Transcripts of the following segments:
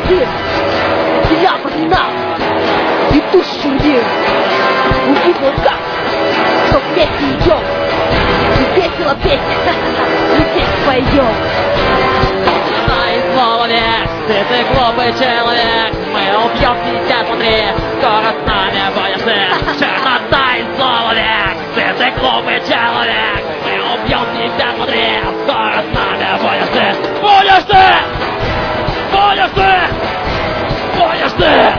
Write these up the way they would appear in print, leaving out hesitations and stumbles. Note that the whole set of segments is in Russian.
один, разделял нас, ведущий мир. Увидел как, что вместе идем, и весело песня, и здесь поем. Слово нет, ты глупый человек. Мы убьем тебя, смотри, скоро с нами будешь. Чернота и слово нет, ты глупый человек. Мы убьем тебя, смотри, скоро с нами будешь. Будешь ты! Будешь ты! Будешь ты!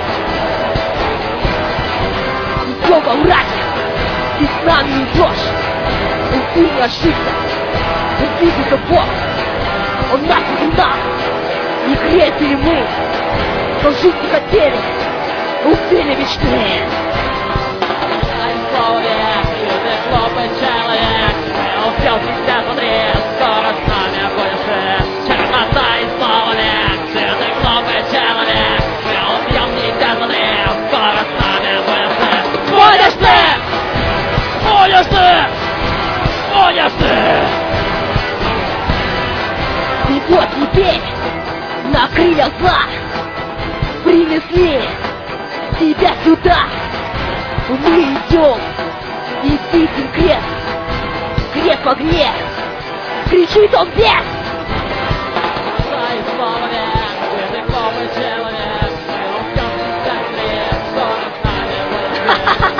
Бога мраке, ты с нами идешь. Ты не ошибся, ты видишь Бог. Он нас и нас. Не грезили мы, но жить не хотели, убили мечты. Слово нет, ты глупый человек. Мы убьем тебя, смотри, скоро с нами будешь. Чернота и слова нет, ты глупый человек. Мы убьем тебя, смотри, скоро с нами будешь. Будешь ты! Будешь ты! Будешь ты! И вот теперь на крыльях зла принесли тебя сюда. Мы идем и видим крест, крест в огне, кричит он бес. Дай слава нет, ты глупый человек. Мы убьем тебя, скоро с нами будешь.